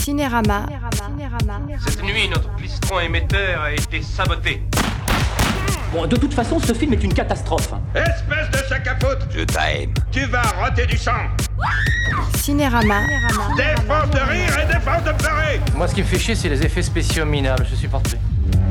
Cinérama. Cette nuit, notre plistron émetteur a été saboté. Bon, de toute façon, ce film est une catastrophe. Espèce de sac à foutre! Je t'aime. Tu vas roter du sang! Cinérama. Des forces de rire et des forces de pleurer! Moi, ce qui me fait chier, c'est les effets spéciaux minables. Je supporte plus.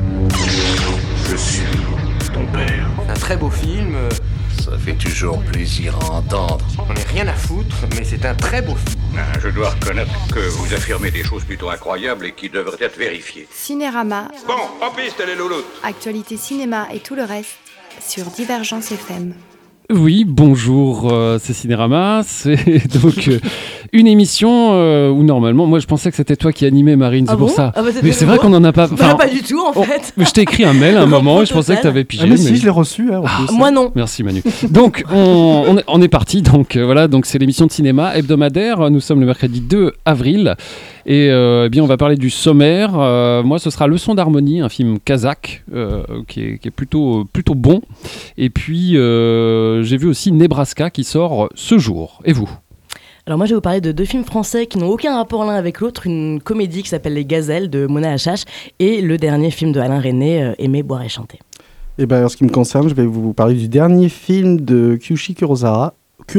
Je suis ton père. C'est un très beau film. Ça fait toujours plaisir à entendre. On n'est rien à foutre, mais c'est un très beau film. Je dois reconnaître que vous affirmez des choses plutôt incroyables et qui devraient être vérifiées. Cinérama. Bon, en piste les loulous! Actualité cinéma et tout le reste sur Divergence FM. Oui, bonjour, c'est Cinérama, c'est donc une émission où normalement, moi je pensais que c'était toi qui animais Marine, c'est pour ça. Mais c'est vrai qu'on en a pas... Bah, pas du tout en fait. Je t'ai écrit un mail à un moment et je pensais que tu avais pigé. Mais si, je l'ai reçu. En plus. Moi non. Merci Manu. Donc on est parti, donc voilà, donc c'est l'émission de cinéma hebdomadaire, nous sommes le mercredi 2 avril. Et eh bien on va parler du sommaire. Moi ce sera Leçon d'harmonie, un film kazakh qui est plutôt bon. Et puis j'ai vu aussi Nebraska qui sort ce jour. Et vous ? Alors moi je vais vous parler de deux films français qui n'ont aucun rapport l'un avec l'autre. Une comédie qui s'appelle Les Gazelles de Mona Achache et le dernier film de Alain Resnais, Aimer, boire et chanter. Et ben, en ce qui me concerne, je vais vous parler du dernier film de Kyushi Kurosawa,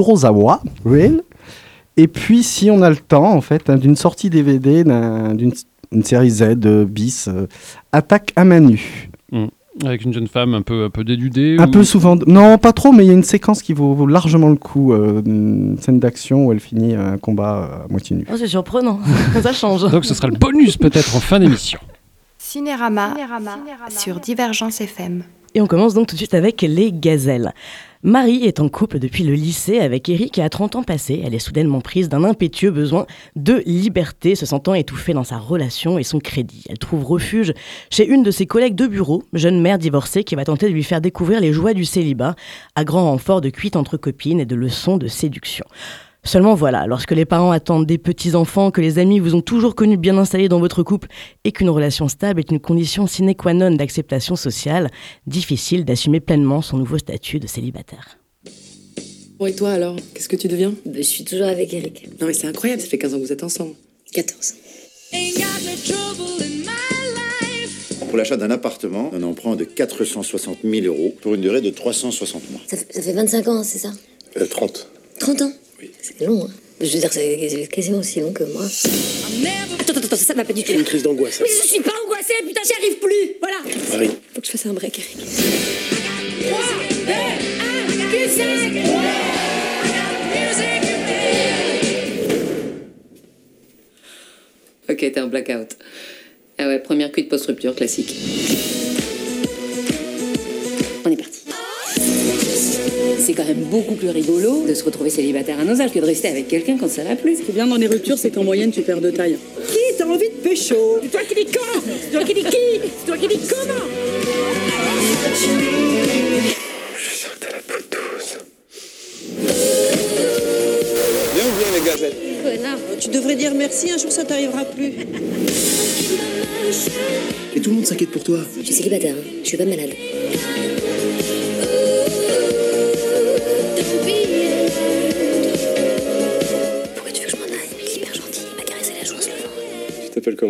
Real. Et puis, si on a le temps, en fait, d'une sortie DVD d'une série Z bis, Attaque à main nue. Avec une jeune femme un peu dénudée. Un peu souvent. Non, pas trop, mais il y a une séquence qui vaut largement le coup. Une scène d'action où elle finit un combat à moitié nu. Oh, c'est surprenant. Ça change. Donc, ce sera le bonus peut-être en fin d'émission. Cinérama sur Divergence FM. Et on commence donc tout de suite avec Les Gazelles. Marie est en couple depuis le lycée avec Eric et à 30 ans passés, elle est soudainement prise d'un impétueux besoin de liberté, se sentant étouffée dans sa relation et son crédit. Elle trouve refuge chez une de ses collègues de bureau, jeune mère divorcée qui va tenter de lui faire découvrir les joies du célibat, à grand renfort de cuites entre copines et de leçons de séduction. Seulement voilà, lorsque les parents attendent des petits-enfants, que les amis vous ont toujours connu bien installés dans votre couple et qu'une relation stable est une condition sine qua non d'acceptation sociale, difficile d'assumer pleinement son nouveau statut de célibataire. Bon, et toi alors, qu'est-ce que tu deviens ? Je suis toujours avec Eric. Non mais c'est incroyable, ça fait 15 ans que vous êtes ensemble. 14. Pour l'achat d'un appartement, un emprunt de 460 000 € pour une durée de 360 mois. Ça fait 25 ans, c'est ça ? 30. 30 ans ? Oui. C'est long, hein. Je veux dire, c'est quasiment aussi long que moi. Attends, ça va pas du tout. C'est une crise d'angoisse. Mais je suis pas angoissée, putain, j'y arrive plus. Voilà. Marie. Faut que je fasse un break, Eric. 3, 2, 1, musique. Ok, t'es en blackout. Ah ouais, première cuite post-rupture, classique. On est parti. C'est quand même beaucoup plus rigolo de se retrouver célibataire à nos âges que de rester avec quelqu'un quand ça va plus. Ce qui est bien dans les ruptures, c'est qu'en moyenne, tu perds de taille. Qui t'as envie de pécho ? C'est toi qui dis quand ? C'est toi qui dis qui ? C'est toi qui dis comment ? Je sens que t'as la peau douce. Bien joué les gazelles! Connard. Tu devrais dire merci, un jour ça t'arrivera plus. Et tout le monde s'inquiète pour toi. Je suis célibataire, hein. Je suis pas malade. Pourquoi tu veux que je m'en aille ? Il est hyper gentil, il m'a caressé la joue en se levant. Tu t'appelles comment ?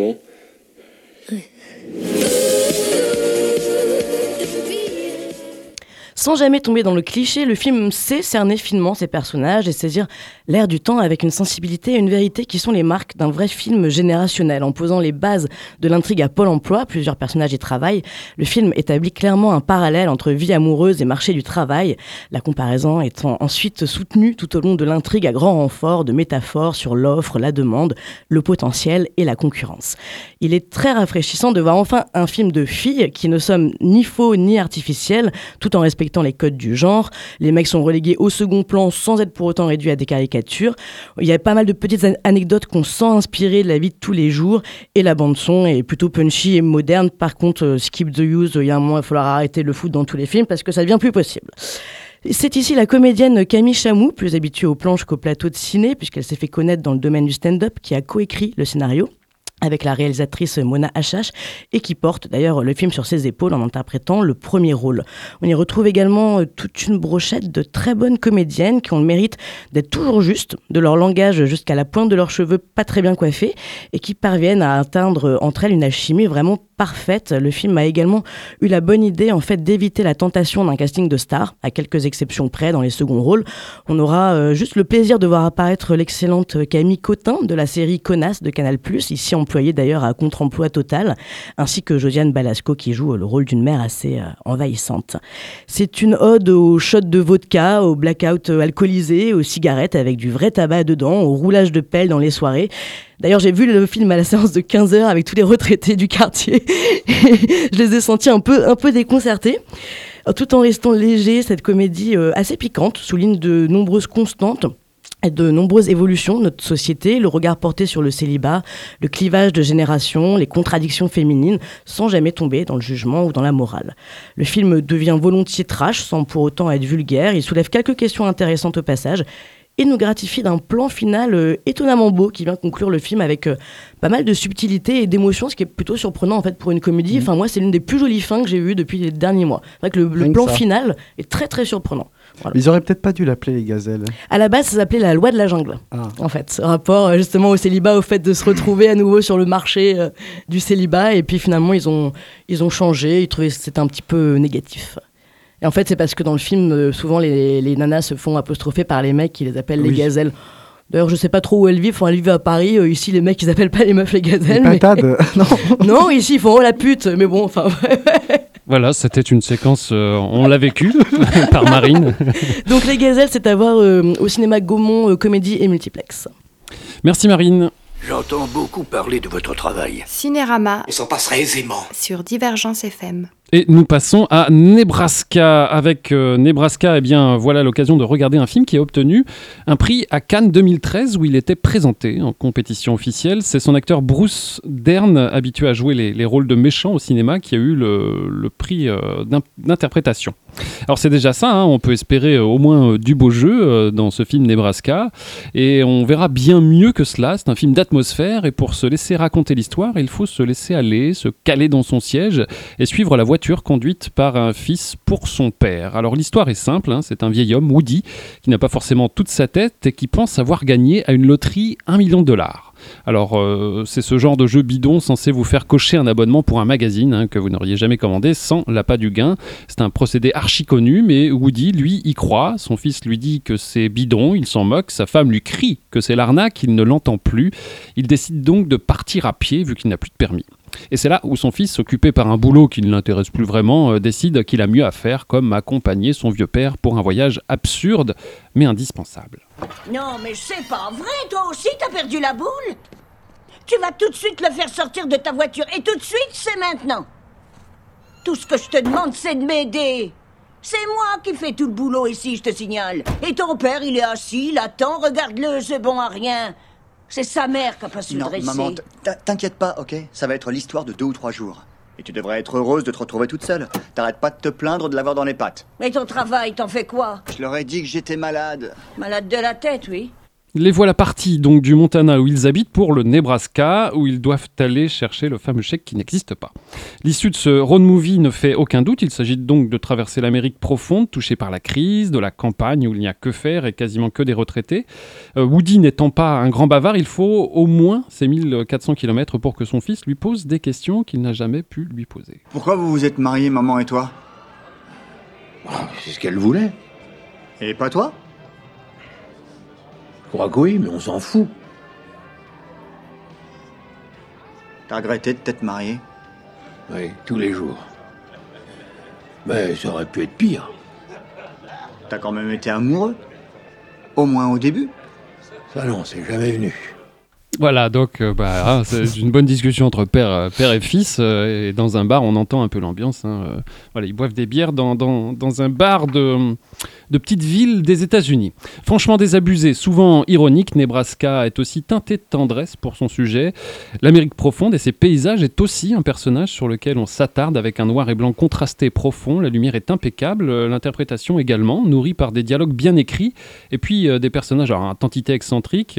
Sans jamais tomber dans le cliché, le film sait cerner finement ses personnages et saisir l'air du temps avec une sensibilité et une vérité qui sont les marques d'un vrai film générationnel. En posant les bases de l'intrigue à Pôle emploi, plusieurs personnages y travaillent, le film établit clairement un parallèle entre vie amoureuse et marché du travail, la comparaison étant ensuite soutenue tout au long de l'intrigue à grand renfort de métaphores sur l'offre, la demande, le potentiel et la concurrence. Il est très rafraîchissant de voir enfin un film de filles qui ne sont ni faux ni artificiels, tout en respectant les codes du genre. Les mecs sont relégués au second plan sans être pour autant réduits à des caricatures. Il y a pas mal de petites anecdotes qu'on sent inspirées de la vie de tous les jours et la bande-son est plutôt punchy et moderne. Par contre, skip the use, il y a un moment, il va falloir arrêter le foot dans tous les films parce que ça devient plus possible. C'est ici la comédienne Camille Chamou, plus habituée aux planches qu'au plateau de ciné, puisqu'elle s'est fait connaître dans le domaine du stand-up, qui a coécrit le scénario. avec la réalisatrice Mona Achache, et qui porte d'ailleurs le film sur ses épaules en interprétant le premier rôle. On y retrouve également toute une brochette de très bonnes comédiennes qui ont le mérite d'être toujours justes, de leur langage jusqu'à la pointe de leurs cheveux pas très bien coiffés, et qui parviennent à atteindre entre elles une alchimie vraiment parfaite. Le film a également eu la bonne idée en fait d'éviter la tentation d'un casting de stars, à quelques exceptions près dans les seconds rôles. On aura juste le plaisir de voir apparaître l'excellente Camille Cotin de la série Connasse de Canal+, ici employée d'ailleurs à contre-emploi total, ainsi que Josiane Balasco qui joue le rôle d'une mère assez envahissante. C'est une ode aux shots de vodka, aux blackouts alcoolisés, aux cigarettes avec du vrai tabac dedans, au roulage de pelle dans les soirées. D'ailleurs, j'ai vu le film à la séance de 15h avec tous les retraités du quartier. Je les ai sentis un peu déconcertés. Tout en restant léger, cette comédie assez piquante souligne de nombreuses constantes et de nombreuses évolutions de notre société, le regard porté sur le célibat, le clivage de génération, les contradictions féminines, sans jamais tomber dans le jugement ou dans la morale. Le film devient volontiers trash, sans pour autant être vulgaire. Il soulève quelques questions intéressantes au passage et nous gratifie d'un plan final étonnamment beau qui vient conclure le film avec pas mal de subtilité et d'émotion, ce qui est plutôt surprenant en fait pour une comédie. Enfin, moi, c'est l'une des plus jolies fins que j'ai eues depuis les derniers mois. C'est vrai que le plan final est très très surprenant. Voilà. Ils auraient peut-être pas dû l'appeler Les Gazelles. À la base, ça s'appelait La Loi de la Jungle. En fait, ce rapport justement au célibat, au fait de se retrouver à nouveau sur le marché du célibat. Et puis finalement, ils ont changé. Ils trouvaient que c'était un petit peu négatif. Et en fait, c'est parce que dans le film, souvent les nanas se font apostropher par les mecs qui les appellent les gazelles. D'ailleurs, je sais pas trop où elles vivent. Enfin, elles vivent à Paris. Ici, les mecs, ils appellent pas les meufs les gazelles. Les patades, non. Non, ici, ils font la pute. Mais bon, enfin. Voilà, c'était une séquence, on l'a vécue par Marine. Donc les gazelles, c'est à voir au cinéma Gaumont, Comédie et Multiplex. Merci Marine. J'entends beaucoup parler de votre travail. Cinérama. On s'en passerait aisément. Sur Divergence FM. Et nous passons à Nebraska. Avec Nebraska, eh bien, voilà l'occasion de regarder un film qui a obtenu un prix à Cannes 2013 où il était présenté en compétition officielle. C'est son acteur Bruce Dern, habitué à jouer les rôles de méchants au cinéma, qui a eu le prix d'interprétation. Alors c'est déjà ça, hein, on peut espérer au moins du beau jeu dans ce film Nebraska, et on verra bien mieux que cela. C'est un film d'atmosphère, et pour se laisser raconter l'histoire, il faut se laisser aller, se caler dans son siège et suivre la voiture conduite par un fils pour son père. Alors l'histoire est simple, hein, c'est un vieil homme, Woody, qui n'a pas forcément toute sa tête et qui pense avoir gagné à une loterie $1 million. Alors, c'est ce genre de jeu bidon censé vous faire cocher un abonnement pour un magazine, hein, que vous n'auriez jamais commandé sans l'appât du gain. C'est un procédé archi connu, mais Woody, lui, y croit. Son fils lui dit que c'est bidon, il s'en moque. Sa femme lui crie que c'est l'arnaque, il ne l'entend plus. Il décide donc de partir à pied vu qu'il n'a plus de permis. Et c'est là où son fils, occupé par un boulot qui ne l'intéresse plus vraiment, décide qu'il a mieux à faire, comme accompagner son vieux père pour un voyage absurde, mais indispensable. Non, mais c'est pas vrai, toi aussi t'as perdu la boule. Tu vas tout de suite le faire sortir de ta voiture, et tout de suite, c'est maintenant. Tout ce que je te demande, c'est de m'aider. C'est moi qui fais tout le boulot ici, je te signale. Et ton père, il est assis, il attend, regarde-le, c'est bon à rien. C'est sa mère qui a pas su le dresser. Non, maman, t'inquiète pas, ok? Ça va être l'histoire de 2 ou 3 jours. Et tu devrais être heureuse de te retrouver toute seule. T'arrêtes pas de te plaindre de l'avoir dans les pattes. Mais ton travail, t'en fais quoi? Je leur ai dit que j'étais malade. Malade de la tête, oui. Les voilà partis donc du Montana où ils habitent pour le Nebraska où ils doivent aller chercher le fameux chèque qui n'existe pas. L'issue de ce road movie ne fait aucun doute, il s'agit donc de traverser l'Amérique profonde touchée par la crise, de la campagne où il n'y a que faire et quasiment que des retraités. Woody n'étant pas un grand bavard, il faut au moins ces 1400 km pour que son fils lui pose des questions qu'il n'a jamais pu lui poser. Pourquoi vous vous êtes mariés, maman et toi? C'est ce qu'elle voulait. Et pas toi? Je crois que oui, mais on s'en fout. T'as regretté de t'être marié? Oui, tous les jours. Mais ça aurait pu être pire. T'as quand même été amoureux? Au moins au début? Ça non, c'est jamais venu. Voilà, donc c'est une bonne discussion entre père et fils. Et dans un bar, on entend un peu l'ambiance. Voilà, ils boivent des bières dans un bar de de petites villes des États-Unis. Franchement désabusé, souvent ironique, Nebraska est aussi teinté de tendresse pour son sujet. L'Amérique profonde et ses paysages est aussi un personnage sur lequel on s'attarde avec un noir et blanc contrasté profond. La lumière est impeccable, l'interprétation également, nourrie par des dialogues bien écrits et puis des personnages un tantinet excentriques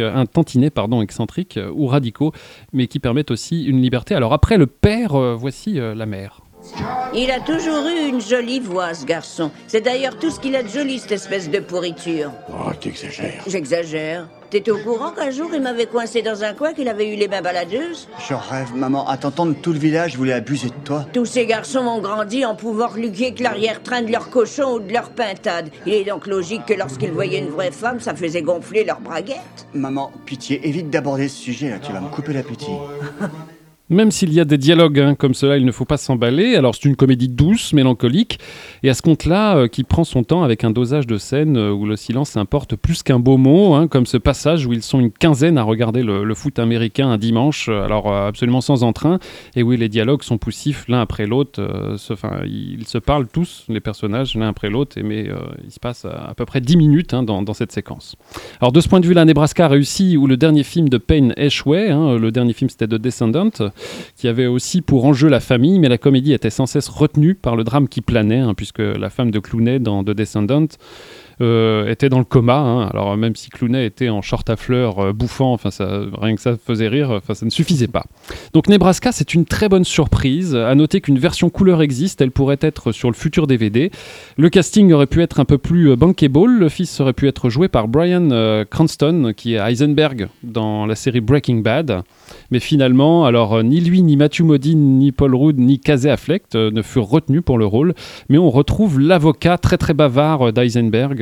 ou radicaux, mais qui permettent aussi une liberté. Alors après le père, voici la mère. Il a toujours eu une jolie voix, ce garçon. C'est d'ailleurs tout ce qu'il a de joli, cette espèce de pourriture. Oh, t'exagères. J'exagère. T'étais au courant qu'un jour, il m'avait coincé dans un coin, qu'il avait eu les mains baladeuses? Je rêve, maman. À t'entendre, tout le village voulait abuser de toi. Tous ces garçons ont grandi en pouvant reluquer que l'arrière-train de leur cochon ou de leur pintade. Il est donc logique que lorsqu'ils voyaient une vraie femme, ça faisait gonfler leur braguette. Maman, pitié, évite d'aborder ce sujet, là. Tu vas me couper l'appétit. Même s'il y a des dialogues comme cela, il ne faut pas s'emballer. Alors c'est une comédie douce, mélancolique, et à ce compte-là, qui prend son temps avec un dosage de scène où le silence importe plus qu'un beau mot, comme ce passage où ils sont une quinzaine à regarder le foot américain un dimanche, alors absolument sans entrain, et où les dialogues sont poussifs l'un après l'autre. Ils se parlent tous, les personnages, l'un après l'autre, mais il se passe à peu près 10 minutes dans cette séquence. Alors de ce point de vue-là, Nebraska a réussi, où le dernier film de Payne échouait, le dernier film c'était The Descendant, qui avait aussi pour enjeu la famille, mais la comédie était sans cesse retenue par le drame qui planait, puisque la femme de Clooney dans The Descendant était dans le coma. Alors même si Clooney était en short à fleurs bouffant, rien que ça faisait rire, ça ne suffisait pas. Donc Nebraska, c'est une très bonne surprise. À noter qu'une version couleur existe, elle pourrait être sur le futur DVD. Le casting aurait pu être un peu plus bankable. Le fils aurait pu être joué par Bryan Cranston, qui est Heisenberg dans la série Breaking Bad. Mais finalement, alors ni lui, ni Matthew Modine, ni Paul Rudd, ni Casey Affleck ne furent retenus pour le rôle. Mais on retrouve l'avocat très très bavard d'Heisenberg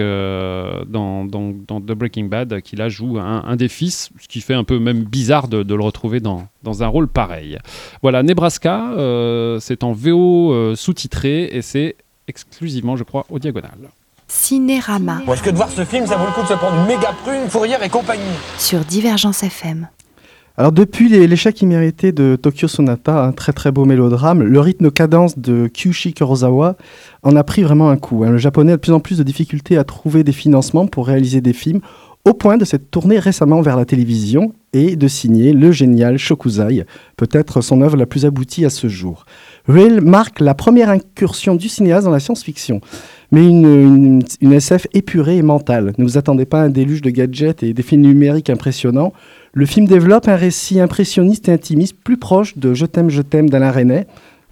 dans The Breaking Bad, qui là joue un des fils, ce qui fait un peu même bizarre de le retrouver dans un rôle pareil. Voilà, Nebraska, c'est en VO sous-titré et c'est exclusivement, je crois, au Diagonal. Cinérama. Est-ce que de voir ce film, ça vaut le coup de se prendre une méga prune, fourrière et compagnie? Sur Divergence FM. Alors depuis l'échec immérité de Tokyo Sonata, un très très beau mélodrame, le rythme cadence de Kyushi Kurosawa en a pris vraiment un coup. Le japonais a de plus en plus de difficultés à trouver des financements pour réaliser des films, au point de s'être tourné récemment vers la télévision et de signer le génial Shokuzai, peut-être son œuvre la plus aboutie à ce jour. Rail marque la première incursion du cinéaste dans la science-fiction, mais une SF épurée et mentale. Ne vous attendez pas à un déluge de gadgets et d'effets numériques impressionnants. Le film développe un récit impressionniste et intimiste plus proche de Je t'aime d'Alain Resnais,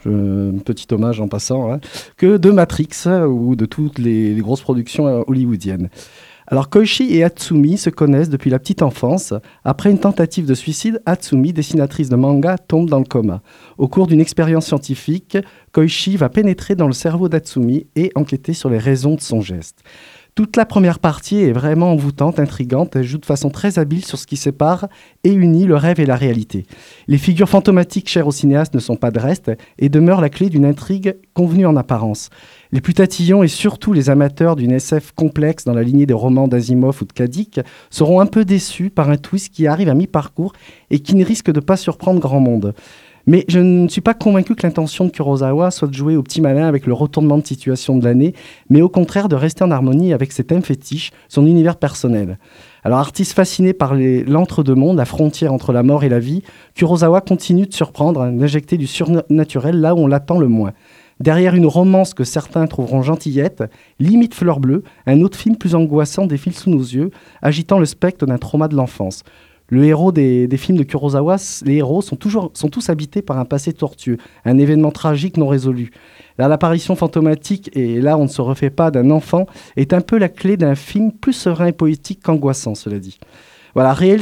petit hommage en passant, que de Matrix ou de toutes les grosses productions hollywoodiennes. Alors Koichi et Hatsumi se connaissent depuis la petite enfance. Après une tentative de suicide, Hatsumi, dessinatrice de manga, tombe dans le coma. Au cours d'une expérience scientifique, Koichi va pénétrer dans le cerveau d'Hatsumi et enquêter sur les raisons de son geste. Toute la première partie est vraiment envoûtante, intrigante, elle joue de façon très habile sur ce qui sépare et unit le rêve et la réalité. Les figures fantomatiques chères au cinéaste ne sont pas de reste et demeurent la clé d'une intrigue convenue en apparence. Les plus tatillons et surtout les amateurs d'une SF complexe dans la lignée des romans d'Asimov ou de Kadik seront un peu déçus par un twist qui arrive à mi-parcours et qui ne risque de pas surprendre grand monde. Mais je ne suis pas convaincu que l'intention de Kurosawa soit de jouer au petit malin avec le retournement de situation de l'année, mais au contraire de rester en harmonie avec ses thèmes fétiches, son univers personnel. Alors, artiste fasciné par l'entre-deux-mondes, la frontière entre la mort et la vie, Kurosawa continue de surprendre, d'injecter du surnaturel là où on l'attend le moins. Derrière une romance que certains trouveront gentillette, limite fleur bleue, un autre film plus angoissant défile sous nos yeux, agitant le spectre d'un trauma de l'enfance. Le héros des films de Kurosawa, les héros sont tous habités par un passé tortueux, un événement tragique non résolu. Là, l'apparition fantomatique, et là on ne se refait pas d'un enfant, est un peu la clé d'un film plus serein et poétique qu'angoissant, cela dit. Voilà, Rail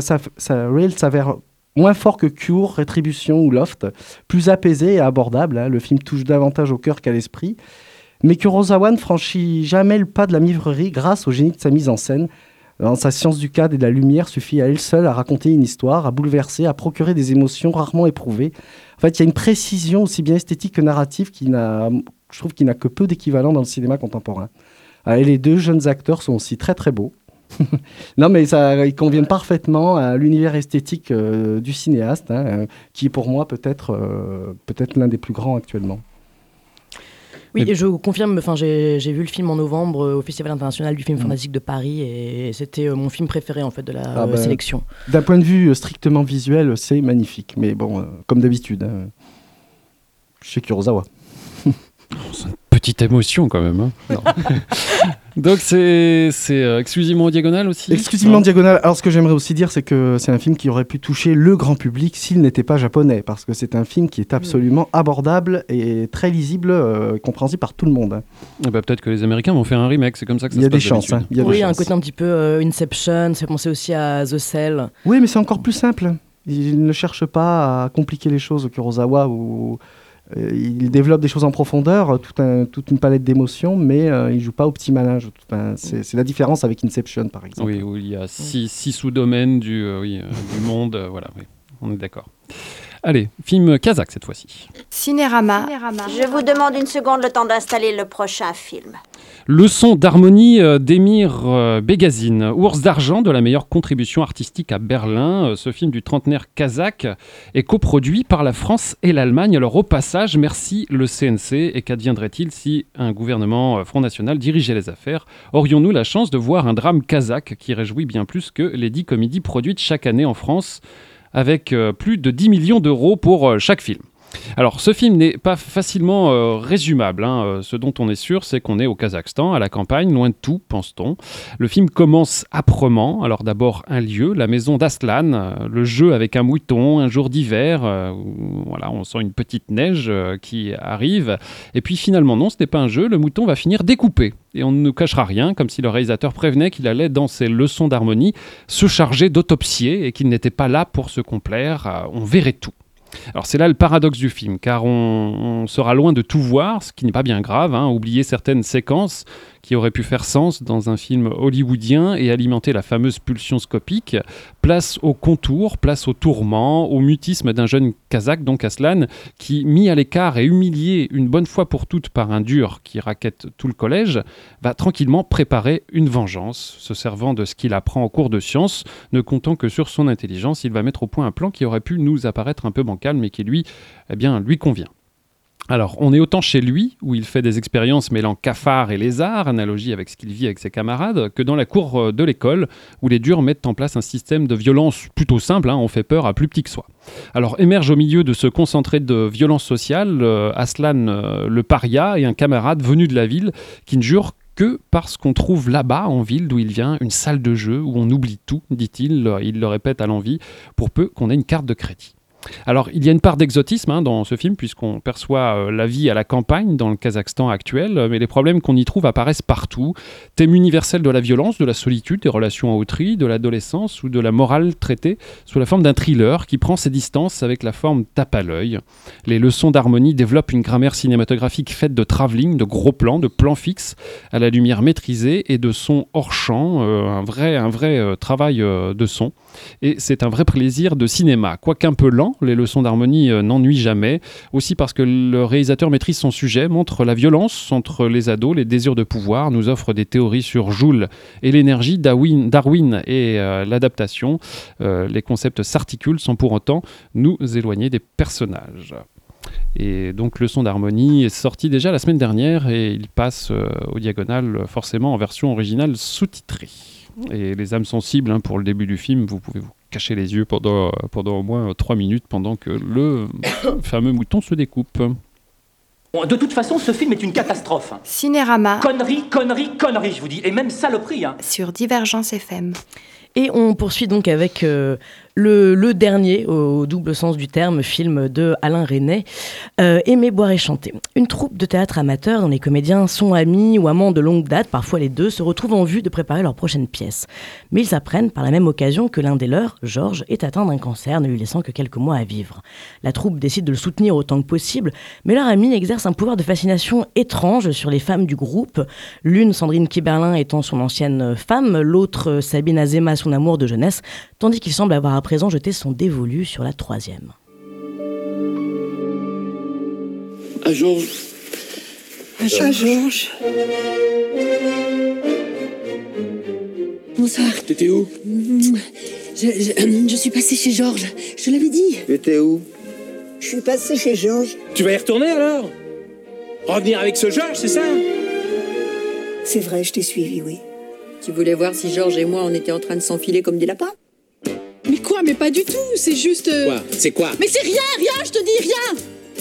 s'avère moins fort que Cure, Rétribution ou Loft, plus apaisé et abordable. Le film touche davantage au cœur qu'à l'esprit. Mais Kurosawa ne franchit jamais le pas de la mièvrerie grâce au génie de sa mise en scène. Dans sa science du cadre et de la lumière suffit à elle seule à raconter une histoire, à bouleverser, à procurer des émotions rarement éprouvées. En fait, il y a une précision aussi bien esthétique que narrative je trouve qu'il n'a que peu d'équivalent dans le cinéma contemporain. Et les deux jeunes acteurs sont aussi très très beaux. Non, mais ils conviennent parfaitement à l'univers esthétique du cinéaste, qui est pour moi peut-être l'un des plus grands actuellement. Oui, et je confirme, j'ai vu le film en novembre au Festival international du film fantastique de Paris et c'était mon film préféré en fait de la sélection. D'un point de vue strictement visuel, c'est magnifique, mais bon, comme d'habitude, chez Kurosawa. C'est une petite émotion quand même. Hein. Donc c'est exclusivement en diagonale aussi. Exclusivement en diagonale. Alors ce que j'aimerais aussi dire, c'est que c'est un film qui aurait pu toucher le grand public s'il n'était pas japonais, parce que c'est un film qui est absolument abordable et très lisible, compréhensible par tout le monde. Et peut-être que les Américains vont faire un remake, c'est comme ça que ça se passe. Il y a des chances. Il y a des chances. Un côté un petit peu Inception, ça fait penser aussi à The Cell. Oui, mais c'est encore plus simple. Il ne cherche pas à compliquer les choses, Kurosawa, ou... il développe des choses en profondeur, toute une palette d'émotions, mais il ne joue pas au petit malin. C'est la différence avec Inception, par exemple. Oui, où il y a six sous-domaines du monde. Voilà, oui, on est d'accord. Allez, film kazakh cette fois-ci. Cinérama. Je vous demande une seconde, le temps d'installer le prochain film. Leçon d'harmonie d'Emir Begazine, Ours d'argent de la meilleure contribution artistique à Berlin. Ce film du trentenaire kazakh est coproduit par la France et l'Allemagne. Alors au passage, merci le CNC. Et qu'adviendrait-il si un gouvernement Front National dirigeait les affaires? Aurions-nous la chance de voir un drame kazakh qui réjouit bien plus que les 10 comédies produites chaque année en France, avec plus de 10 millions d'euros pour chaque film. Alors, ce film n'est pas facilement résumable. Hein. Ce dont on est sûr, c'est qu'on est au Kazakhstan, à la campagne, loin de tout, pense-t-on. Le film commence âprement. Alors d'abord, un lieu, la maison d'Aslan, le jeu avec un mouton, un jour d'hiver. Voilà, on sent une petite neige qui arrive. Et puis finalement, non, ce n'est pas un jeu. Le mouton va finir découpé. Et on ne nous cachera rien, comme si le réalisateur prévenait qu'il allait, dans ses leçons d'harmonie, se charger d'autopsier et qu'il n'était pas là pour se complaire. On verrait tout. Alors c'est là le paradoxe du film, car on sera loin de tout voir, ce qui n'est pas bien grave, hein, oublier certaines séquences qui auraient pu faire sens dans un film hollywoodien et alimenter la fameuse pulsion scopique. Place au contour, place au tourment, au mutisme d'un jeune kazakh, donc Aslan, qui, mis à l'écart et humilié une bonne fois pour toutes par un dur qui raquette tout le collège, va tranquillement préparer une vengeance, se servant de ce qu'il apprend au cours de sciences, ne comptant que sur son intelligence. Il va mettre au point un plan qui aurait pu nous apparaître un peu bancal, mais qui lui convient. Alors, on est autant chez lui, où il fait des expériences mêlant cafards et lézards, analogie avec ce qu'il vit avec ses camarades, que dans la cour de l'école, où les durs mettent en place un système de violence plutôt simple, on fait peur à plus petit que soi. Alors, émerge au milieu de ce concentré de violence sociale, Aslan le paria et un camarade venu de la ville qui ne jure que parce qu'on trouve là-bas, en ville d'où il vient, une salle de jeu où on oublie tout, dit-il, il le répète à l'envi, pour peu qu'on ait une carte de crédit. Alors, il y a une part d'exotisme dans ce film, puisqu'on perçoit la vie à la campagne dans le Kazakhstan actuel, mais les problèmes qu'on y trouve apparaissent partout. Thème universel de la violence, de la solitude, des relations à autrui, de l'adolescence ou de la morale traitée sous la forme d'un thriller qui prend ses distances avec la forme tape à l'œil. Les leçons d'harmonie développent une grammaire cinématographique faite de travelling, de gros plans, de plans fixes, à la lumière maîtrisée et de sons hors champ, un vrai travail de son. Et c'est un vrai plaisir de cinéma, quoiqu'un peu lent. Les leçons d'harmonie n'ennuient jamais, aussi parce que le réalisateur maîtrise son sujet, montre la violence entre les ados, les désirs de pouvoir, nous offre des théories sur Joule et l'énergie, Darwin et l'adaptation. Les concepts s'articulent sans pour autant nous éloigner des personnages. Et donc Leçon d'harmonie est sorti déjà la semaine dernière et il passe au diagonal forcément en version originale sous-titrée. Et les âmes sensibles, pour le début du film, vous pouvez vous cacher les yeux pendant au moins 3 minutes pendant que le fameux mouton se découpe. Bon, de toute façon, ce film est une catastrophe. Cinérama. Connerie, je vous dis. Et même saloperie. Sur Divergence FM. Et on poursuit donc avec le dernier, au double sens du terme, film de Alain Resnais, Aimer, boire et chanter. Une troupe de théâtre amateur dont les comédiens sont amis ou amants de longue date, parfois les deux, se retrouvent en vue de préparer leur prochaine pièce. Mais ils apprennent par la même occasion que l'un des leurs, Georges, est atteint d'un cancer, ne lui laissant que quelques mois à vivre. La troupe décide de le soutenir autant que possible, mais leur ami exerce un pouvoir de fascination étrange sur les femmes du groupe. L'une, Sandrine Kiberlin, étant son ancienne femme, l'autre, Sabine Azema, son amour de jeunesse, tandis qu'il semble avoir à présent jeté son dévolu sur la troisième. À Georges. À Georges. Bonsoir. T'étais où? Je suis passée chez Georges. Je l'avais dit. T'étais où? Je suis passée chez Georges. Tu vas y retourner alors? Revenir avec ce Georges, c'est ça? C'est vrai, je t'ai suivi, oui. Tu voulais voir si Georges et moi, on était en train de s'enfiler comme des lapins? Mais quoi? Mais pas du tout, c'est juste... Quoi? C'est quoi? Mais c'est rien, je te dis, rien!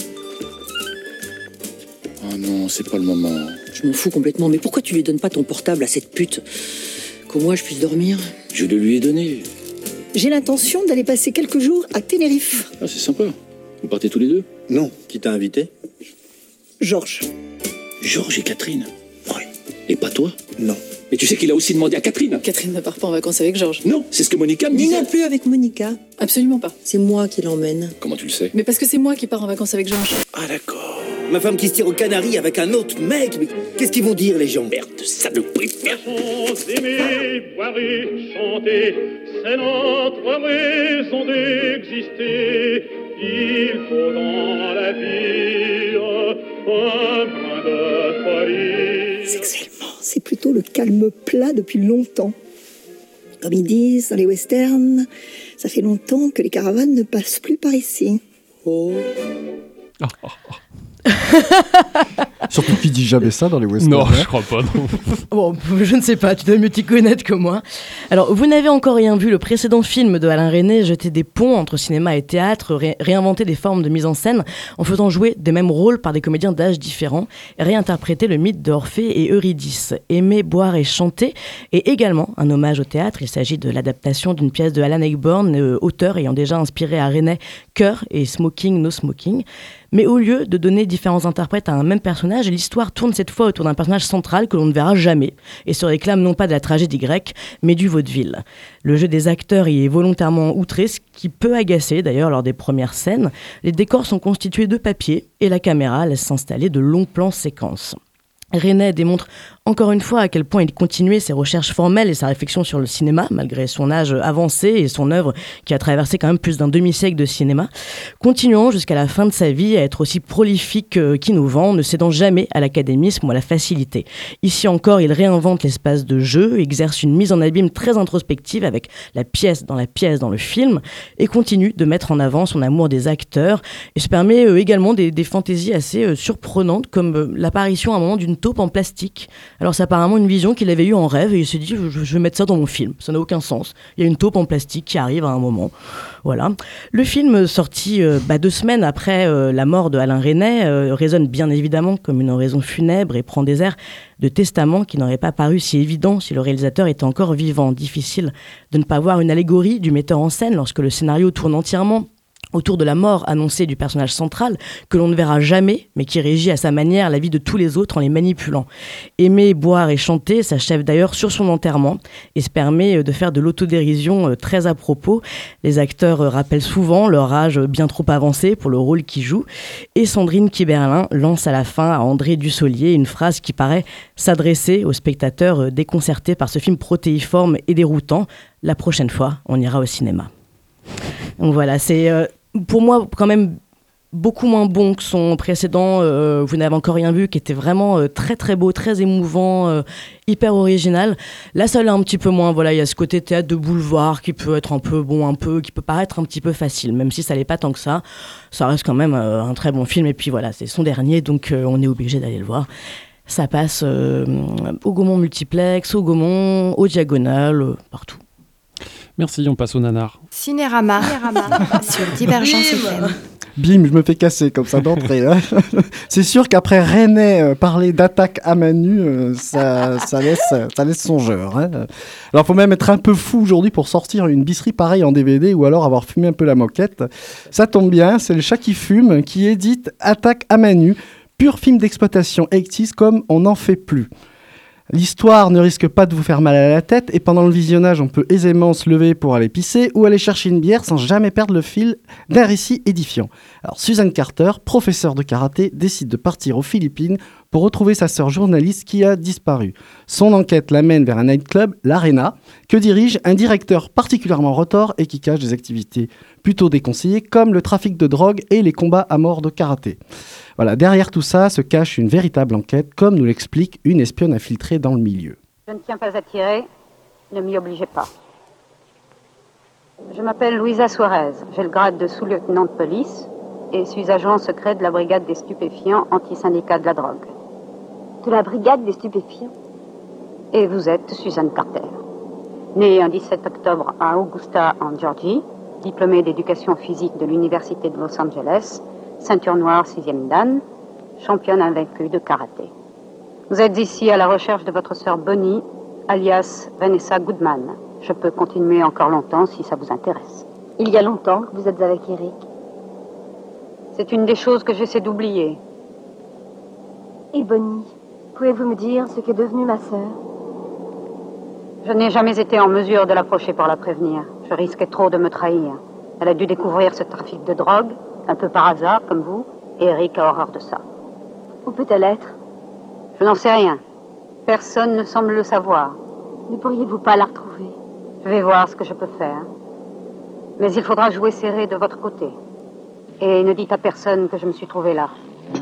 Oh non, c'est pas le moment. Je m'en fous complètement, mais pourquoi tu lui donnes pas ton portable à cette pute? Qu'au moins je puisse dormir? Je le lui ai donné. J'ai l'intention d'aller passer quelques jours à Tenerife. Ah, c'est sympa. Vous partez tous les deux? Non. Qui t'a invité? Georges. Georges et Catherine? Ouais. Et pas toi? Non. Mais tu sais qu'il a aussi demandé à Catherine? Catherine ne part pas en vacances avec Georges. Non, c'est ce que Monica me Ni disait. non plus avec Monica. Absolument pas. C'est moi qui l'emmène. Comment tu le sais? Mais parce que c'est moi qui pars en vacances avec Georges. Ah d'accord. Ma femme qui se tire aux Canaries avec un autre mec, mais qu'est-ce qu'ils vont dire les gens? Merde, saloperie, merde. Aimer, boire et chanter, c'est notre raison d'exister. Il faut dans la vie un brin de folie. Sexuellement, c'est plutôt le calme plat depuis longtemps. Comme ils disent dans les westerns, ça fait longtemps que les caravanes ne passent plus par ici. Oh. Surtout qu'il dit jamais ça dans les westerns. Non, je crois pas, non. Bon, je ne sais pas, tu dois mieux t'y connaître que moi. Alors, vous n'avez encore rien vu, le précédent film de Alain Resnais jetait des ponts entre cinéma et théâtre, réinventait des formes de mise en scène en faisant jouer des mêmes rôles par des comédiens d'âge différents, et réinterpréter le mythe d'Orphée et Eurydice. Aimer, boire et chanter est également un hommage au théâtre. Il s'agit de l'adaptation d'une pièce de Alan Ayckbourn, auteur ayant déjà inspiré à Resnais Cœur et Smoking, No Smoking. Mais au lieu de donner différents interprètes à un même personnage, l'histoire tourne cette fois autour d'un personnage central que l'on ne verra jamais et se réclame non pas de la tragédie grecque, mais du vaudeville. Le jeu des acteurs y est volontairement outré, ce qui peut agacer d'ailleurs lors des premières scènes. Les décors sont constitués de papier et la caméra laisse s'installer de longs plans séquences. Resnais démontre encore une fois à quel point il continuait ses recherches formelles et sa réflexion sur le cinéma, malgré son âge avancé et son œuvre qui a traversé quand même plus d'un demi-siècle de cinéma, continuant jusqu'à la fin de sa vie à être aussi prolifique qu'innovant, ne cédant jamais à l'académisme ou à la facilité. Ici encore, il réinvente l'espace de jeu, exerce une mise en abîme très introspective avec la pièce dans le film, et continue de mettre en avant son amour des acteurs, et se permet également des fantaisies assez surprenantes, comme l'apparition à un moment d'une taupe en plastique. Alors c'est apparemment une vision qu'il avait eue en rêve et il s'est dit je vais mettre ça dans mon film, ça n'a aucun sens. Il y a une taupe en plastique qui arrive à un moment. Voilà. Le film sorti 2 semaines après la mort de Alain Resnais résonne bien évidemment comme une oraison funèbre et prend des airs de testament qui n'aurait pas paru si évident si le réalisateur était encore vivant. Difficile de ne pas voir une allégorie du metteur en scène lorsque le scénario tourne entièrement autour de la mort annoncée du personnage central, que l'on ne verra jamais, mais qui régit à sa manière la vie de tous les autres en les manipulant. Aimer, boire et chanter s'achève d'ailleurs sur son enterrement et se permet de faire de l'autodérision très à propos. Les acteurs rappellent souvent leur âge bien trop avancé pour le rôle qu'ils jouent. Et Sandrine Kiberlin lance à la fin à André Dussolier une phrase qui paraît s'adresser aux spectateurs déconcertés par ce film protéiforme et déroutant. La prochaine fois, on ira au cinéma. Donc voilà, c'est pour moi quand même beaucoup moins bon que son précédent, vous n'avez encore rien vu, qui était vraiment très très beau, très émouvant, hyper original. Là ça l'est un petit peu moins, voilà, il y a ce côté théâtre de boulevard qui peut être qui peut paraître un petit peu facile, même si ça l'est pas tant que ça reste quand même un très bon film, et puis voilà, c'est son dernier, donc on est obligé d'aller le voir. Ça passe au Gaumont Multiplex, au Gaumont, au Diagonal, partout. Merci, on passe au nanar. Cinérama sur Divergence FM. Bim, je me fais casser comme ça d'entrée. Hein. C'est sûr qu'après Resnais parler d'attaque à main nue, ça laisse songeur. Hein. Alors, faut même être un peu fou aujourd'hui pour sortir une bisserie pareille en DVD ou alors avoir fumé un peu la moquette. Ça tombe bien, c'est le Chat qui fume qui édite Attaque à main nue, pur film d'exploitation 80s comme on n'en fait plus. L'histoire ne risque pas de vous faire mal à la tête et pendant le visionnage, on peut aisément se lever pour aller pisser ou aller chercher une bière sans jamais perdre le fil d'un récit édifiant. Alors Suzanne Carter, professeure de karaté, décide de partir aux Philippines pour retrouver sa sœur journaliste qui a disparu. Son enquête l'amène vers un nightclub, l'Arena, que dirige un directeur particulièrement retors et qui cache des activités plutôt déconseillées comme le trafic de drogue et les combats à mort de karaté. Voilà, derrière tout ça se cache une véritable enquête, comme nous l'explique une espionne infiltrée dans le milieu. Je ne tiens pas à tirer, ne m'y obligez pas. Je m'appelle Luisa Suarez, j'ai le grade de sous-lieutenant de police et suis agent secret de la brigade des stupéfiants anti-syndicat de la drogue. De la brigade des stupéfiants? Et vous êtes Suzanne Carter, née un 17 octobre à Augusta, en Georgie, diplômée d'éducation physique de l'Université de Los Angeles, ceinture noire 6e dan, championne invaincue de karaté. Vous êtes ici à la recherche de votre sœur Bonnie, alias Vanessa Goodman. Je peux continuer encore longtemps si ça vous intéresse. Il y a longtemps que vous êtes avec Eric? C'est une des choses que j'essaie d'oublier. Et Bonnie, pouvez-vous me dire ce qu'est devenue ma sœur? Je n'ai jamais été en mesure de l'approcher pour la prévenir. Je risquais trop de me trahir. Elle a dû découvrir ce trafic de drogue, un peu par hasard, comme vous, et Eric a horreur de ça. Où peut-elle être? Je n'en sais rien. Personne ne semble le savoir. Ne pourriez-vous pas la retrouver? Je vais voir ce que je peux faire. Mais il faudra jouer serré de votre côté. Et ne dites à personne que je me suis trouvée là.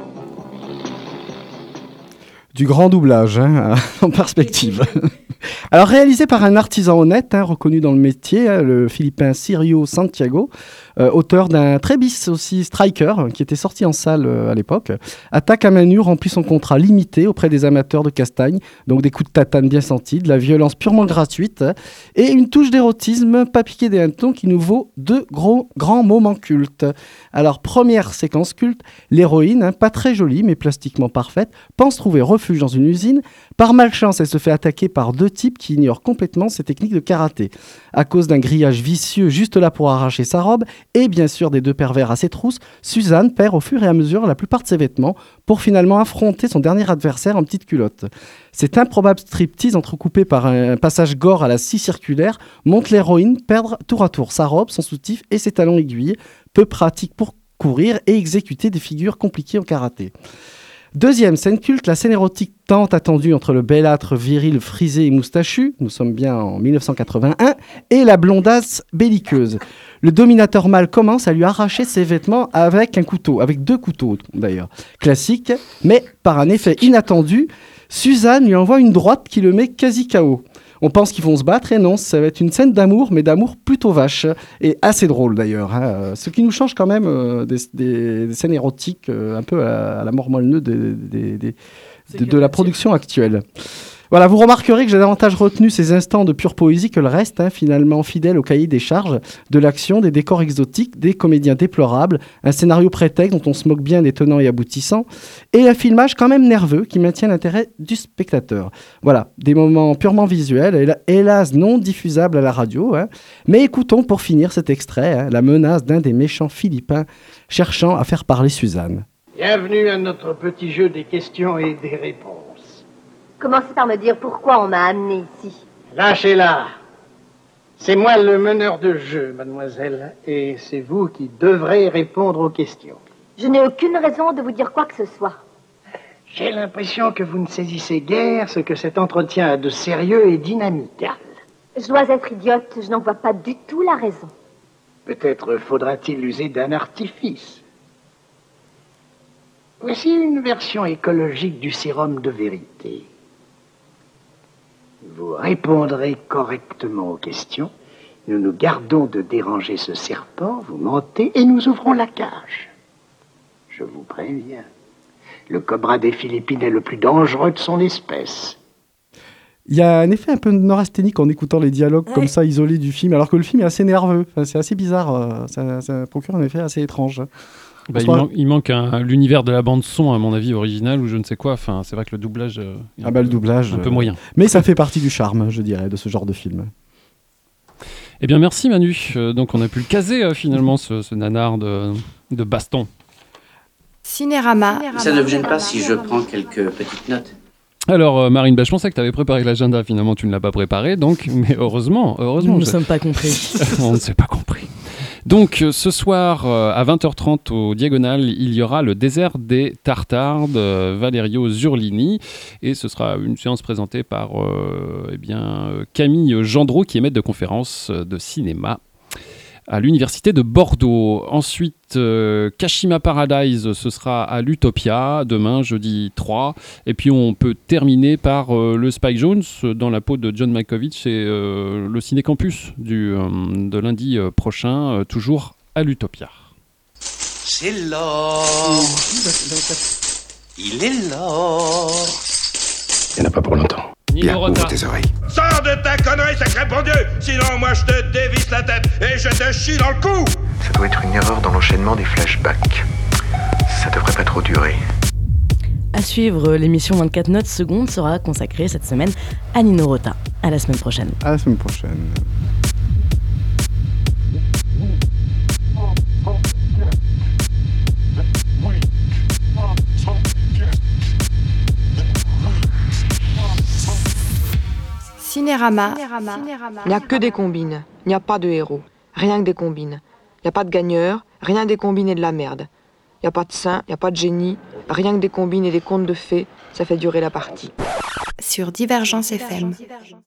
Du grand doublage, en perspective. Alors, réalisé par un artisan honnête, reconnu dans le métier, le Philippin Sirio Santiago, auteur d'un très bis aussi, Striker, qui était sorti en salle à l'époque. Attaque à main nue remplit son contrat limité auprès des amateurs de castagne, donc des coups de tatane bien sentis, de la violence purement gratuite, et une touche d'érotisme pas piqué des hannetons qui nous vaut deux grands moments cultes. Alors, première séquence culte, l'héroïne, pas très jolie mais plastiquement parfaite, pense trouver refuge dans une usine. Par malchance, elle se fait attaquer par deux types qui ignorent complètement ses techniques de karaté. À cause d'un grillage vicieux juste là pour arracher sa robe, et bien sûr des deux pervers à ses trousses, Suzanne perd au fur et à mesure la plupart de ses vêtements pour finalement affronter son dernier adversaire en petite culotte. Cet improbable striptease entrecoupé par un passage gore à la scie circulaire montre l'héroïne perdre tour à tour sa robe, son soutif et ses talons aiguilles, peu pratiques pour courir et exécuter des figures compliquées en karaté. Deuxième scène culte, la scène érotique tant attendue entre le belâtre viril frisé et moustachu, nous sommes bien en 1981, et la blondasse belliqueuse. Le dominateur mâle commence à lui arracher ses vêtements avec un couteau, avec deux couteaux d'ailleurs. Classique, mais par un effet inattendu, Suzanne lui envoie une droite qui le met quasi KO. On pense qu'ils vont se battre et non, ça va être une scène d'amour, mais d'amour plutôt vache et assez drôle d'ailleurs. Ce qui nous change quand même des scènes érotiques un peu à la mort moelle de la production actuelle. Voilà, vous remarquerez que j'ai davantage retenu ces instants de pure poésie que le reste, finalement fidèle au cahier des charges, de l'action, des décors exotiques, des comédiens déplorables, un scénario prétexte dont on se moque bien des tenants et aboutissants, et un filmage quand même nerveux qui maintient l'intérêt du spectateur. Voilà, des moments purement visuels, hélas non diffusables à la radio, mais écoutons pour finir cet extrait, la menace d'un des méchants philippins cherchant à faire parler Suzanne. Bienvenue à notre petit jeu des questions et des réponses. Commencez par me dire pourquoi on m'a amené ici. Lâchez-la. C'est moi le meneur de jeu, mademoiselle, et c'est vous qui devrez répondre aux questions. Je n'ai aucune raison de vous dire quoi que ce soit. J'ai l'impression que vous ne saisissez guère ce que cet entretien a de sérieux et dynamique. Je dois être idiote, je n'en vois pas du tout la raison. Peut-être faudra-t-il user d'un artifice. Voici une version écologique du sérum de vérité. Vous répondrez correctement aux questions. Nous nous gardons de déranger ce serpent, vous mentez et nous ouvrons la cage. Je vous préviens, le cobra des Philippines est le plus dangereux de son espèce. Il y a un effet un peu neurasthénique en écoutant les dialogues comme ça isolés du film, alors que le film est assez nerveux. Enfin, c'est assez bizarre, ça procure un effet assez étrange. Il manque l'univers de la bande son à mon avis original ou je ne sais quoi. Enfin, c'est vrai que le doublage, le doublage, un peu moyen. Mais ça fait partie du charme, je dirais, de ce genre de film. Eh bien, merci Manu. Donc, on a pu le caser finalement ce nanar de baston. Cinérama. Ça ne vous gêne pas si je prends quelques petites notes? Alors Marine, je pensais que tu avais préparé l'agenda, finalement tu ne l'as pas préparé, donc, mais heureusement. Nous ne sommes pas compris. On ne s'est pas compris. Donc ce soir à 20h30 au Diagonal, il y aura le désert des Tartares de Valerio Zurlini et ce sera une séance présentée par Camille Gendreau qui est maître de conférence de cinéma à l'université de Bordeaux. Ensuite, Kashima Paradise, ce sera à l'Utopia, demain, jeudi 3. Et puis, on peut terminer par le Spike Jones, dans la peau de John Malkovich, et le Ciné-Campus de lundi prochain, toujours à l'Utopia. C'est l'or. Il est l'or. Il n'y en a pas pour longtemps. Bien, ouvre tes oreilles. Sors de ta connerie, sacré bon Dieu! Sinon, moi, je te dévisse la tête et je te chie dans le cou! Ça doit être une erreur dans l'enchaînement des flashbacks. Ça devrait pas trop durer. À suivre, l'émission 24 notes secondes sera consacrée cette semaine à Nino Rota. À la semaine prochaine. À la semaine prochaine. Cinérama. Il n'y a que des combines. Il n'y a pas de héros. Rien que des combines. Il n'y a pas de gagneurs. Rien des combines et de la merde. Il n'y a pas de saint. Il n'y a pas de génie. Rien que des combines et des contes de fées. Ça fait durer la partie. Sur Divergence FM.